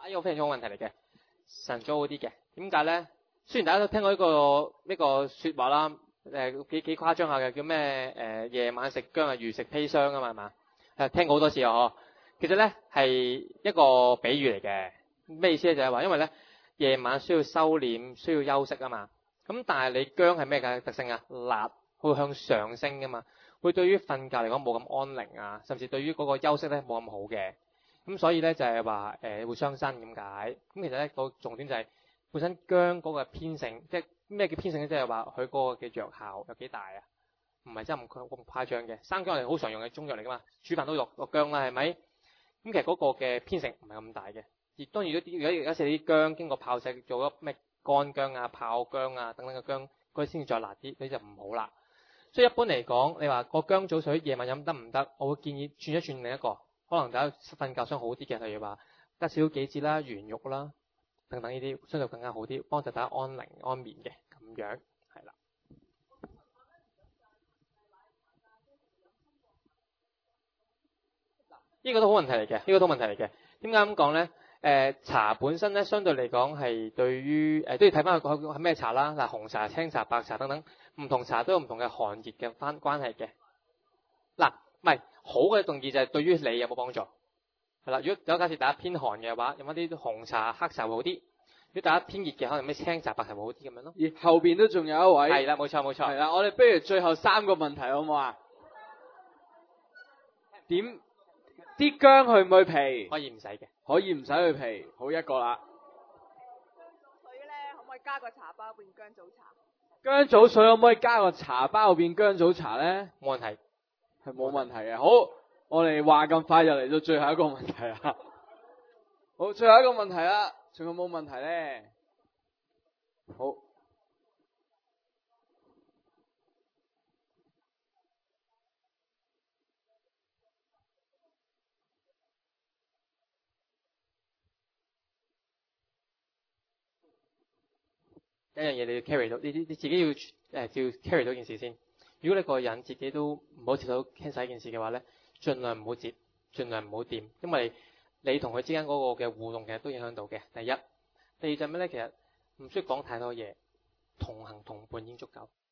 Speaker 1: 呢個非常之好問題嚟嘅，晨早好啲嘅。點解咧？雖然大家都聽過呢個呢個説話啦，誒幾幾誇張下嘅，叫咩誒夜晚食薑啊，如食砒霜啊嘛，係嘛？誒聽過好多次啊，嗬。其實咧係一個比喻嚟嘅，咩意思咧？就係話因為咧夜晚需要收斂，需要休息啊嘛。咁但係你薑係咩嘅特性啊？辣，會向上升噶嘛，會對於瞓覺嚟講冇咁安寧啊，甚至對於嗰個休息咧冇咁好嘅。咁所以咧就係話誒會傷身咁解。咁其實咧個重點就係本身薑嗰個偏性，即係咩叫偏性咧？即係話佢嗰個嘅藥效有幾大啊？唔係真係咁咁誇張嘅。生薑我哋好常用嘅中藥嚟噶嘛，煮飯都落落薑啦，係咪？咁其實嗰個嘅偏性唔係咁大嘅。而當然如果如果有時啲薑經過炮製做咗咩乾薑啊、泡薑啊等等嘅薑，嗰啲先至再辣啲，你就唔好啦。所以一般嚟講，你話個薑棗水夜晚飲得唔得？我會建議轉一轉另一個，可能大家瞓覺想好啲嘅，例如話加少少杞子啦、圓肉啦等等呢啲，相對更加好啲，幫助大家安寧安眠嘅咁樣，係啦。呢個都好問題嚟嘅，呢個都問題嚟嘅。點解咁講咧？誒、呃、茶本身咧，相對嚟講係對於誒、呃、都要睇翻佢係咩茶啦。嗱，紅茶、青茶、白茶等等，唔同茶都有唔同嘅寒熱嘅關關係嘅。嗱，唔係好嘅動議就係對於你有冇幫助係啦。如果有假設大家偏寒嘅話，飲一啲紅茶、黑茶會好啲；如果大家偏熱嘅，可能咩青茶、白茶會好啲咁樣咯。
Speaker 2: 而後邊都仲有一位。
Speaker 1: 係啦，冇錯冇錯。
Speaker 2: 係啦，我哋不如最後三個問題好唔好啊？點？啲薑去唔去皮？
Speaker 1: 可以唔使嘅，
Speaker 2: 可以唔使去皮，好一個啦。
Speaker 3: 薑棗水咧，可唔可以加個茶包變薑棗茶？
Speaker 2: 薑棗水可唔可以加個茶包變薑棗茶咧？
Speaker 1: 冇問題，
Speaker 2: 係冇問題嘅。好，我哋話咁快就嚟到最後一個問題啦。好，最後一個問題啦，仲有冇問題咧？好。
Speaker 1: 一樣嘢你要 carry 到，你你你自己要誒要 carry 到件事先。如果你個人自己都唔好接到 cancer 呢件事嘅話咧，盡量唔好接，盡量唔好掂，因為你同佢之間嗰個嘅互動其實都影響到嘅。第一，第二就係咩咧？其實唔需要講太多嘢，同行同伴已經足夠。